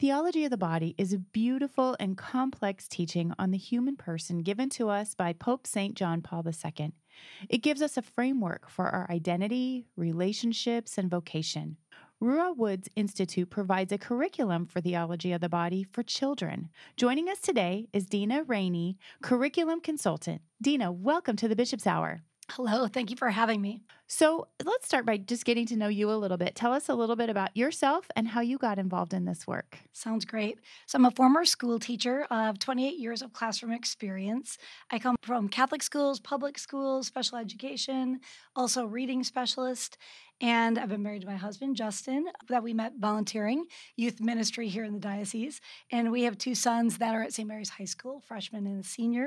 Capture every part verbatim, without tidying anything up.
Theology of the Body is a beautiful and complex teaching on the human person given to us by Pope Saint John Paul the Second. It gives us a framework for our identity, relationships, and vocation. Rua Woods Institute provides a curriculum for theology of the body for children. Joining us today is Dina Rainey, curriculum consultant. Dina, welcome to the Bishop's Hour. Hello, thank you for having me. So let's start by just getting to know you a little bit. Tell us a little bit about yourself and how you got involved in this work. Sounds great. So I'm a former school teacher of twenty-eight years of classroom experience. I come from Catholic schools, public schools, special education, also reading specialist. And I've been married to my husband, Justin, that we met volunteering youth ministry here in the diocese. And we have two sons that are at Saint Mary's High School, freshman and a senior.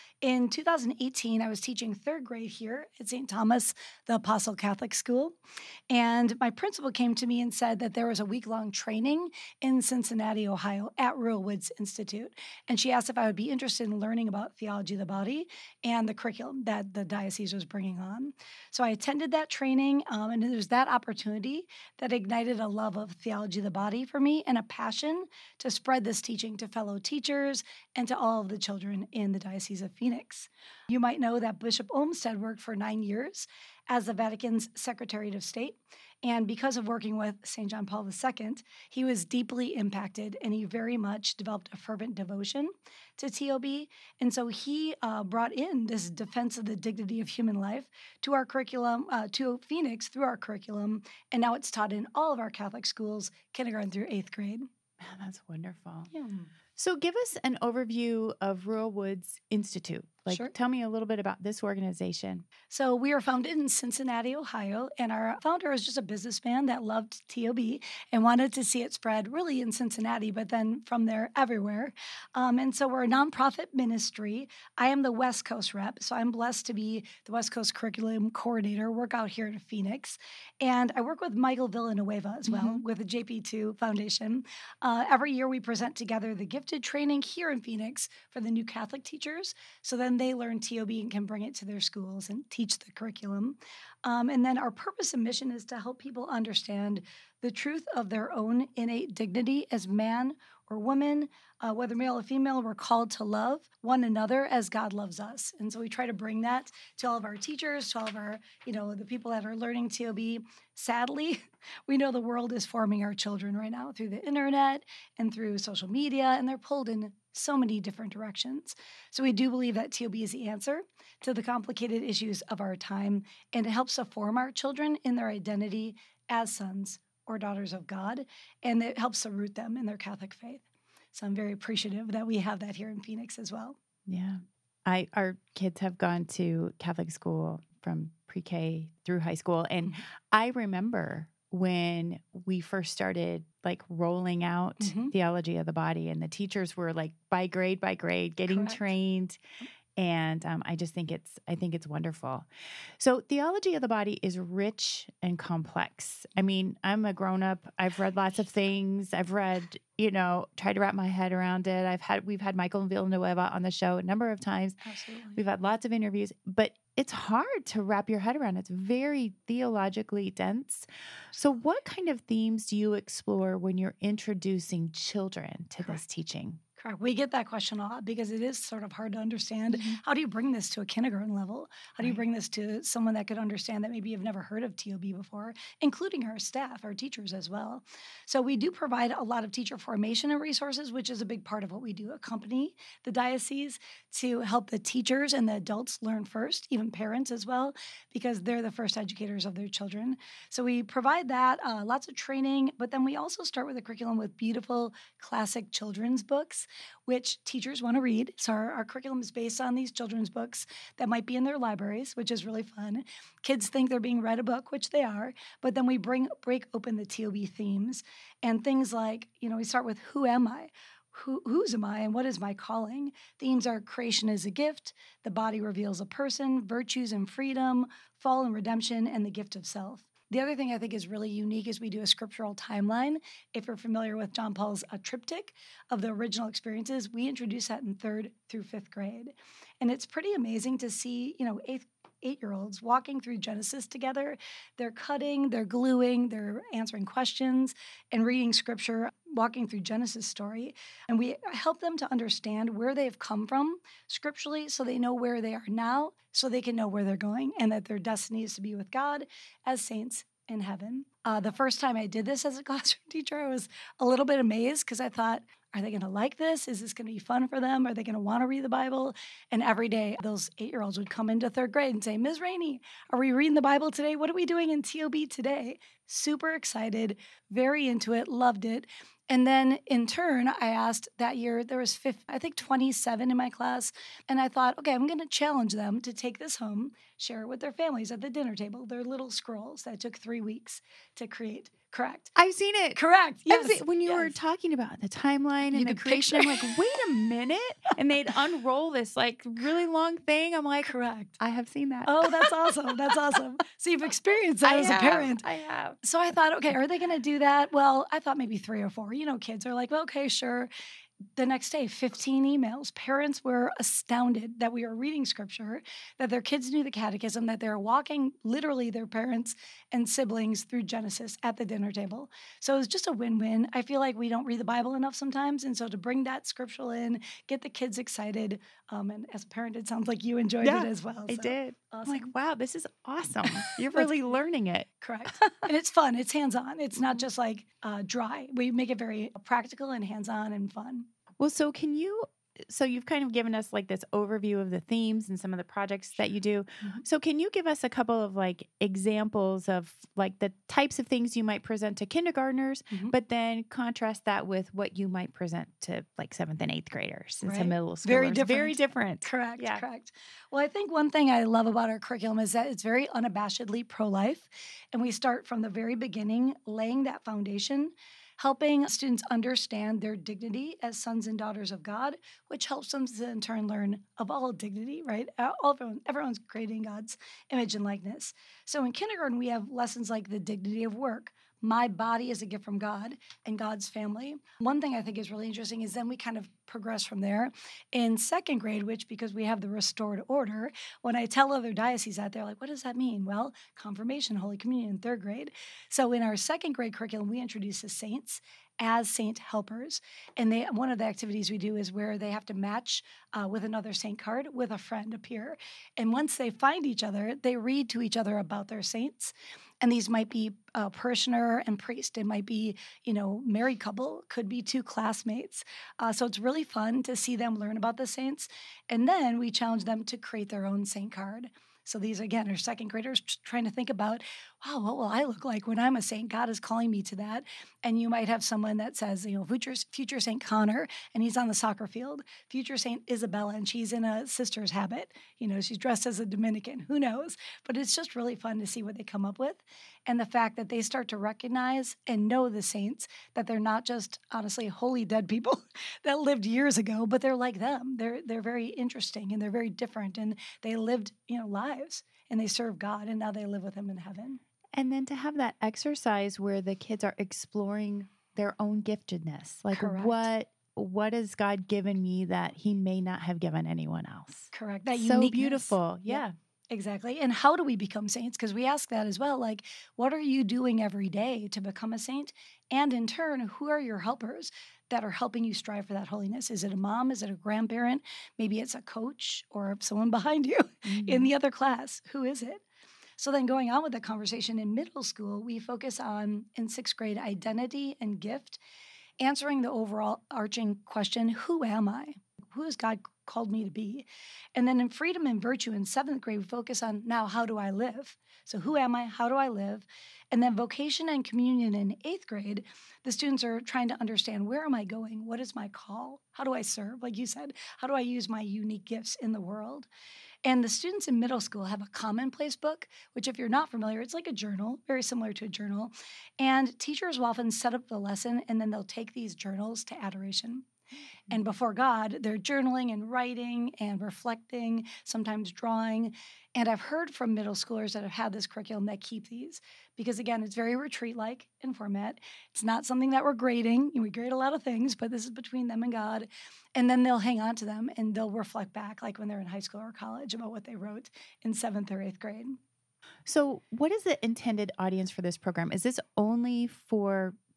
In two thousand eighteen, I was teaching third grade here at Saint Thomas, the Apostle Catholic School. And my principal came to me and said that there was a week-long training in Cincinnati, Ohio at Rua Woods Institute. And she asked if I would be interested in learning about theology of the body and the curriculum that the diocese was bringing on. So I attended that training, um, and it was that opportunity that ignited a love of theology of the body for me and a passion to spread this teaching to fellow teachers and to all of the children in the Diocese of Phoenix. You might know that Bishop Olmsted worked for nine years as the Vatican's Secretary of State. And because of working with Saint John Paul the Second, he was deeply impacted and he very much developed a fervent devotion to T O B. And so he uh, brought in this defense of the dignity of human life to our curriculum, uh, to Phoenix through our curriculum. And now it's taught in all of our Catholic schools, kindergarten through eighth grade. Man, that's wonderful. Yeah. So give us an overview of Rua Woods Institute. Like, Sure. Tell me a little bit about this organization. So we are founded in Cincinnati, Ohio, and our founder is just a businessman that loved T O B and wanted to see it spread really in Cincinnati, but then from there everywhere. Um, and so we're a nonprofit ministry. I am the West Coast rep, so I'm blessed to be the West Coast curriculum coordinator, work out here in Phoenix. And I work with Michael Villanueva as well Mhm. with the J P two Foundation. Uh, every year we present together the gifted training here in Phoenix for the new Catholic teachers. So then they learn T O B and can bring it to their schools and teach the curriculum. Um, and then our purpose and mission is to help people understand the truth of their own innate dignity as man or woman, uh, whether male or female. We're called to love one another as God loves us. And so we try to bring that to all of our teachers, to all of our, you know, the people that are learning T O B. Sadly, we know the world is forming our children right now through the internet and through social media, and they're pulled in so many different directions. So we do believe that T O B is the answer to the complicated issues of our time, and it helps to form our children in their identity as sons or daughters of God, and it helps to root them in their Catholic faith. So I'm very appreciative that we have that here in Phoenix as well. Yeah. I Our kids have gone to Catholic school from pre-K through high school. And Mhm. I remember when we first started like rolling out Mhm. theology of the body, and the teachers were like by grade by grade getting Correct. trained. And um, I just think it's I think it's wonderful. So theology of the body is rich and complex. I mean, I'm a grown up. I've read lots of things. I've read, you know, tried to wrap my head around it. I've had we've had Michael Villanueva on the show a number of times. Absolutely. We've had lots of interviews, but it's hard to wrap your head around. It's very theologically dense. So what kind of themes do you explore when you're introducing children to this teaching? Correct. We get that question a lot because it is sort of hard to understand. Mhm. How do you bring this to a kindergarten level? How do you Right. bring this to someone that could understand that maybe you've never heard of T O B before, including our staff, our teachers as well? So we do provide a lot of teacher formation and resources, which is a big part of what we do, accompany the diocese to help the teachers and the adults learn first, even parents as well, because they're the first educators of their children. So we provide that, uh, lots of training, but then we also start with a curriculum with beautiful classic children's books, which teachers want to read. So our, our curriculum is based on these children's books that might be in their libraries, which is really fun. Kids think they're being read a book, which they are, but then we bring break open the T O B themes and things like, you know, we start with who am I? Who, whose am I and what is my calling? Themes are creation is a gift, the body reveals a person, virtues and freedom, fall and redemption, and the gift of self. The other thing I think is really unique is we do a scriptural timeline. If you're familiar with John Paul's uh, triptych of the original experiences, we introduce that in third through fifth grade. And it's pretty amazing to see, you know, eighth eight-year-olds walking through Genesis together. They're cutting, they're gluing, they're answering questions and reading scripture walking through Genesis story, and we help them to understand where they've come from scripturally so they know where they are now, so they can know where they're going, and that their destiny is to be with God as saints in heaven. Uh, the first time I did this as a classroom teacher, I was a little bit amazed because I thought, are they going to like this? Is this going to be fun for them? Are they going to want to read the Bible? And every day, those eight-year-olds would come into third grade and say, Miz Rainey, are we reading the Bible today? What are we doing in T O B today? Super excited, very into it, loved it. And then in turn, I asked that year, there was, fifty, I think, twenty-seven in my class. And I thought, okay, I'm going to challenge them to take this home, share it with their families at the dinner table, their little scrolls that took three weeks to create. Correct. I've seen it. Correct. Yes. I've seen, when you yes. were talking about the timeline You and the could creation, picture- I'm like, wait a minute. And they'd unroll this like really long thing. I'm like, Correct. I have seen that. Oh, that's awesome. That's awesome. So you've experienced that I as have, a parent. I have. So I thought, okay, are they going to do that? Well, I thought maybe three or four. You know, kids are like, well, okay, sure. The next day, fifteen emails. Parents were astounded that we were reading scripture, that their kids knew the catechism, that they're walking literally their parents and siblings through Genesis at the dinner table. So it was just a win-win. I feel like we don't read the Bible enough sometimes. And so to bring that scriptural in, get the kids excited. Um, and as a parent, it sounds like you enjoyed Yeah, it as well. I So, did. Awesome. I'm like, wow, this is awesome. You're That's really learning it. Correct. And it's fun. It's hands-on. It's not just like uh, dry. We make it very practical and hands-on and fun. Well, so can you, so you've kind of given us like this overview of the themes and some of the projects that you do. Mhm. So can you give us a couple of like examples of like the types of things you might present to kindergartners, Mhm. but then contrast that with what you might present to like seventh and eighth graders and Right. some middle schoolers? Very Very different. different. Correct, Yeah. correct. Well, I think one thing I love about our curriculum is that it's very unabashedly pro-life. And we start from the very beginning, laying that foundation, helping students understand their dignity as sons and daughters of God, which helps them to in turn learn of all dignity, right? Uh, All everyone, everyone's created in God's image and likeness. So in kindergarten, we have lessons like the dignity of work. My body is a gift from God and God's family. One thing I think is really interesting is then we kind of progress from there. In second grade, which because we have the restored order, when I tell other dioceses that, they're like, what does that mean? Well, confirmation, Holy Communion in third grade. So in our second grade curriculum, we introduce the saints as saint helpers. And they one of the activities we do is where they have to match uh, with another saint card with a friend, a peer. And once they find each other, they read to each other about their saints. And these might be uh, parishioner and priest. It might be, you know, married couple, could be two classmates. Uh, so it's really fun to see them learn about the saints. And then we challenge them to create their own saint card. So these, again, are second graders t- trying to think about, wow, what will I look like when I'm a saint? God is calling me to that. And you might have someone that says, you know, future, future Saint Connor, and he's on the soccer field. Future Saint Isabella, and she's in a sister's habit. You know, she's dressed as a Dominican. Who knows? But it's just really fun to see what they come up with. And the fact that they start to recognize and know the saints, that they're not just, honestly, holy dead people that lived years ago, but they're like them. They're they're very interesting, and they're very different, and they lived, you know, lives, and they serve God, and now they live with him in heaven. And then to have that exercise where the kids are exploring their own giftedness, like Correct. what what has God given me that he may not have given anyone else? Correct. That So uniqueness. beautiful. Yeah. Yeah. Exactly. And how do we become saints? Because we ask that as well. Like, what are you doing every day to become a saint? And in turn, who are your helpers that are helping you strive for that holiness? Is it a mom? Is it a grandparent? Maybe it's a coach or someone behind you in Mhm. the other class. Who is it? So then going on with the conversation in middle school, we focus on, in sixth grade, identity and gift, answering the overall arching question, who am I? Who has God called me to be? And then in freedom and virtue in seventh grade, we focus on now, how do I live? So who am I? How do I live? And then vocation and communion in eighth grade, the students are trying to understand, where am I going? What is my call? How do I serve? Like you said, how do I use my unique gifts in the world? And the students in middle school have a commonplace book, which if you're not familiar, it's like a journal, very similar to a journal. And teachers will often set up the lesson, and then they'll take these journals to adoration. And before God, they're journaling and writing and reflecting, sometimes drawing. And I've heard from middle schoolers that have had this curriculum that keep these because, again, it's very retreat-like in format. It's not something that we're grading. We grade a lot of things, but this is between them and God. And then they'll hang on to them and they'll reflect back, like when they're in high school or college, about what they wrote in seventh or eighth grade. So what is the intended audience for this program? Is this only for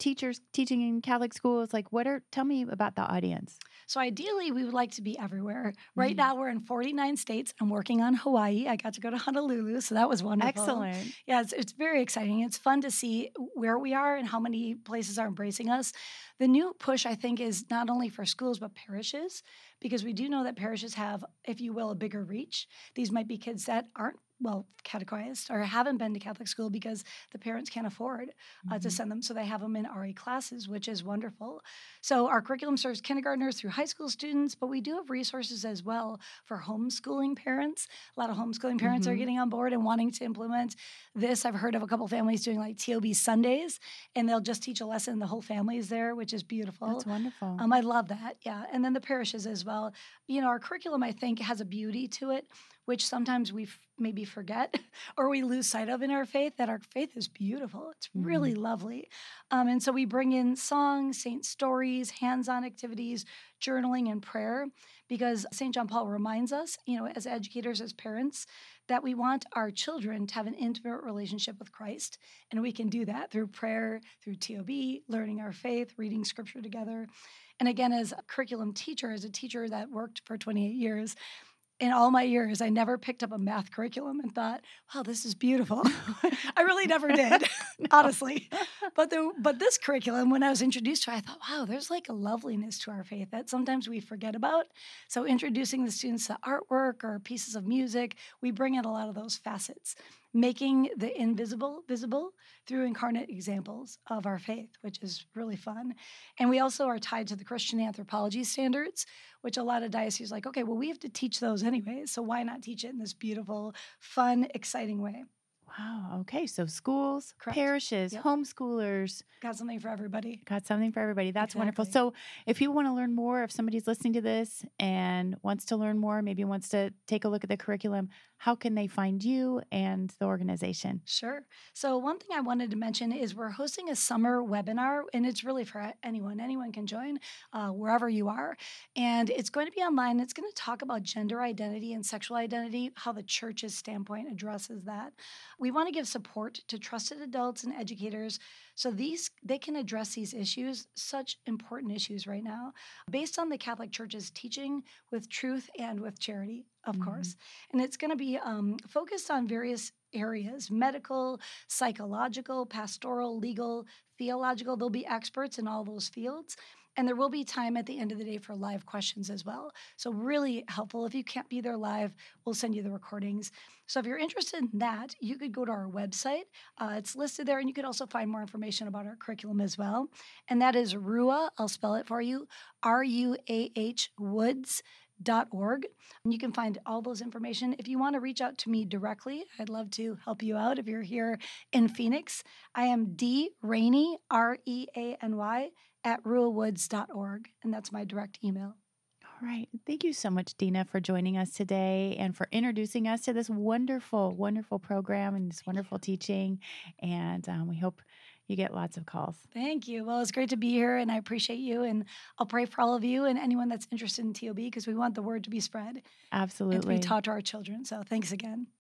teachers teaching in Catholic schools? Like, what are, tell me about the audience. So ideally, we would like to be everywhere. Right Mhm. now, we're in forty-nine states. I'm working on Hawaii. I got to go to Honolulu, so that was wonderful. Excellent. Yeah, it's, it's very exciting. It's fun to see where we are and how many places are embracing us. The new push, I think, is not only for schools, but parishes, because we do know that parishes have, if you will, a bigger reach. These might be kids that aren't well catechized or haven't been to Catholic school because the parents can't afford uh, to Mhm. send them. So they have them in R E classes, which is wonderful. So our curriculum serves kindergartners through high school students, but we do have resources as well for homeschooling parents. A lot of homeschooling parents are Mhm. getting on board and wanting to implement this. I've heard of a couple families doing like T O B Sundays, and they'll just teach a lesson. The whole family is there, which is beautiful. That's wonderful. Um, I love that. Yeah. And then the parishes as well. You know, our curriculum, I think, has a beauty to it, which sometimes we f- maybe forget or we lose sight of in our faith, that our faith is beautiful. It's really Mhm. lovely. Um, and so we bring in songs, saint stories, hands on activities, journaling, and prayer, because Saint John Paul reminds us, you know, as educators, as parents, that we want our children to have an intimate relationship with Christ. And we can do that through prayer, through T O B, learning our faith, reading scripture together. And again, as a curriculum teacher, as a teacher that worked for twenty-eight years, in all my years, I never picked up a math curriculum and thought, wow, this is beautiful. I really never did, No. honestly. But the, but this curriculum, when I was introduced to it, I thought, wow, there's like a loveliness to our faith that sometimes we forget about. So introducing the students to artwork or pieces of music, we bring in a lot of those facets, making the invisible visible through incarnate examples of our faith, which is really fun. And we also are tied to the Christian anthropology standards, which a lot of dioceses are like, okay, well, we have to teach those anyway, so why not teach it in this beautiful, fun, exciting way? Wow. Okay. So schools, Correct. parishes, Yep. homeschoolers, Got something for everybody. got something for everybody. That's wonderful. Exactly. So if you want to learn more, if somebody's listening to this and wants to learn more, maybe wants to take a look at the curriculum, how can they find you and the organization? Sure. So, one thing I wanted to mention is we're hosting a summer webinar, and it's really for a- anyone. Anyone can join uh, wherever you are. And it's going to be online. It's going to talk about gender identity and sexual identity, how the church's standpoint addresses that. We want to give support to trusted adults and educators so these they can address these issues, such important issues right now, based on the Catholic Church's teaching with truth and with charity, of Mhm. course. And it's going to be um, focused on various areas: medical, psychological, pastoral, legal, theological. There'll be experts in all those fields. And there will be time at the end of the day for live questions as well. So, really helpful. If you can't be there live, we'll send you the recordings. So, if you're interested in that, you could go to our website. Uh, it's listed there, and you could also find more information about our curriculum as well. And that is R U A, I'll spell it for you, R U A H Woods dot org. And you can find all those information. If you want to reach out to me directly, I'd love to help you out. If you're here in Phoenix, I am D Rainey, R E A N Y, at ruah woods dot org. And that's my direct email. All right. Thank you so much, Dina, for joining us today and for introducing us to this wonderful, wonderful program and this wonderful teaching. And um, we hope you get lots of calls. Thank you. Well, it's great to be here, and I appreciate you. And I'll pray for all of you and anyone that's interested in T O B, because we want the word to be spread and to be Absolutely. taught to our children. So thanks again.